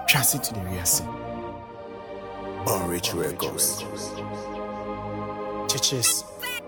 Trust it to the real scene. On Rich Records. Churches.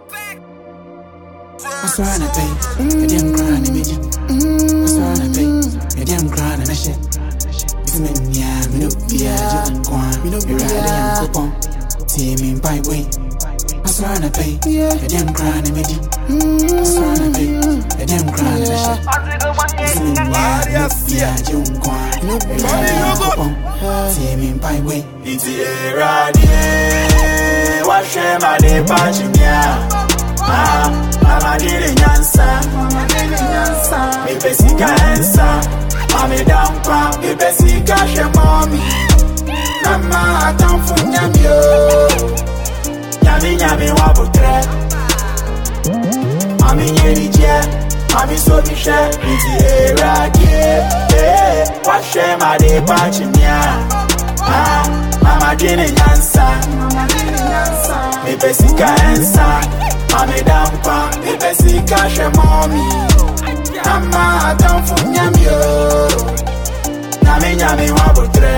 What's wrong with me? Medium crying in me. What's wrong with me? Medium crying in me. It's me, yeah, me no fear, just go on. Me no be ready, I'm coupon. See me by way. What's wrong with me? Medium crying in me. What's wrong with me? Medium crying in me. It's me, yeah, me no fear, just go on. Me no be ready, I'm coupon. See me by way. It's a radio. Watch him at the patching, yeah. Mama didn't answer. Me basic answer. Mommy down pa. Me basic cash mommy. Mama I don't for nyamyo. Nyami wabutre. Mommy nyeri je. Mommy so be share. It's a radio. Watch him at the patching, yeah. Mama didn't answer. Me basic answer. Mommy down pa, me basic cash mommy. Mama down for nyamyo. Nyami wabutre.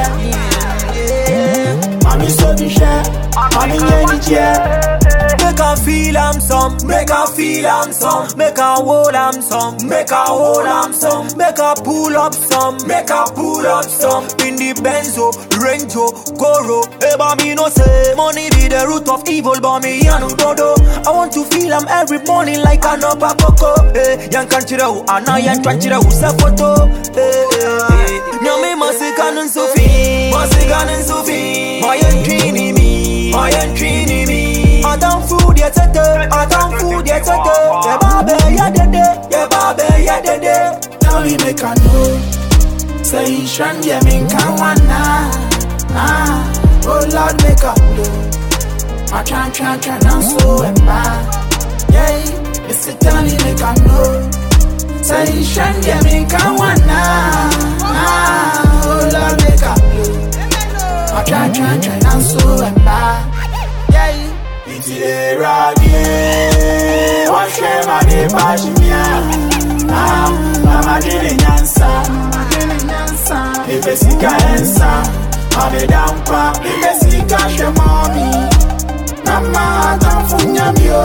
Mommy so be share. Mommy nyeni je. Make her feel I'm some, make her feel I'm some, make her hold I'm some, make her hold I'm some, make her pull up some, make her pull up some. In the Benzo, Renjo, Goro, Eba me no say money be the root of evil, but me anu dodo. I want to feel I'm every morning like an upper coco. Yang kanchira hu ana yang kanchira hu sa photo. Nyame masikanan sufi, masikanan sufi. My entrini me, my entrini me. I don't food yet today, I don't food yet today. Yeah, baby, yeah, dede, yeah, baby, yeah, dede. Tell me make I know. Say shan yeah, me can wanna. Oh Lord, make up blow. I try, now so and bad. Yeah, it's a tell me make I know. Say shan yeah, me can wanna. Oh Lord, make up blow. I try, now so and bad. Yeah. It's a radio. Watch him at the patching, yeah. Mama didn't answer. Me basic answer. Mommy down pa. Me basic cash mommy. Mama down for nyamyo.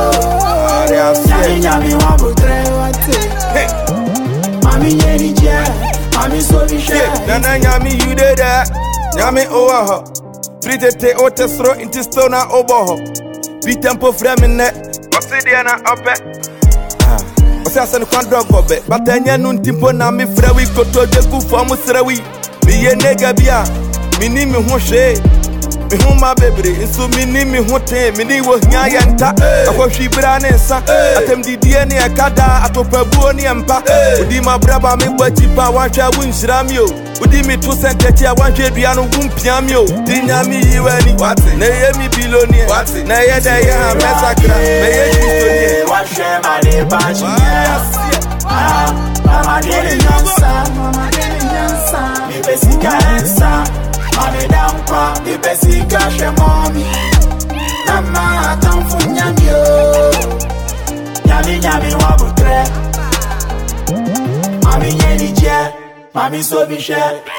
Nyami wabutre. Mommy nyeni je. Mommy so be share. Nana nyami you did that. Nyami owa ho. Pretete otesro inti stona oboho. Bi tempo frame ne. Osidiana ope. Osi asen kwan dog obe. Batanya nun timpo na mi frewi koto deku fomu srewi. Mi ye nega bia. Mi ni mi ho hwe. Mi ho ma bebre. Nso mi ni mi ho ten. Mi ni wo nya yenta. Akwa hwibra ne nsa. Atem didie ne akada. Atopabuo ne empa. Odi ma braba mi gbachipa wanhwa wunhyira mi o. Udi mi 2 cent a wanhwe dua no wumpia mi o. Di nyami yiwani. Na ye mi billionaire. Na ye da ye ha mesakra. Na ye kristonie. Watch my day patching, Mama didn't answer. Me basic answer. Mommy down pa. Me basic cash mommy. Mama down for nyamyo. Nyami wabutre. Mommy nyeni je. Mommy so be share.